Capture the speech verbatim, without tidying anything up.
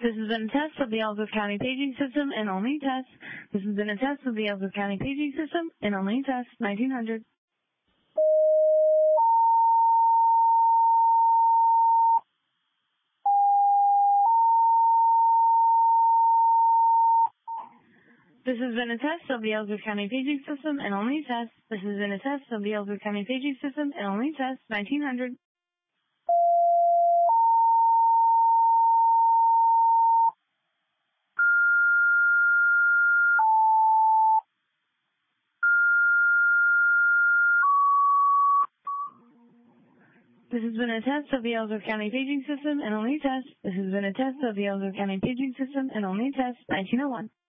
This has been a test of the Ellsworth County Paging System and only test. This has been a test of the Ellsworth County Paging System and only test. nineteen hundred. This has been a test of the Ellsworth County Paging System and only test. This has been a test of the Ellsworth County Paging System and only test. nineteen hundred. This has been a test of the Ellsworth County Paging System and only test. This has been a test of the Ellsworth County Paging System and only test. nineteen oh one.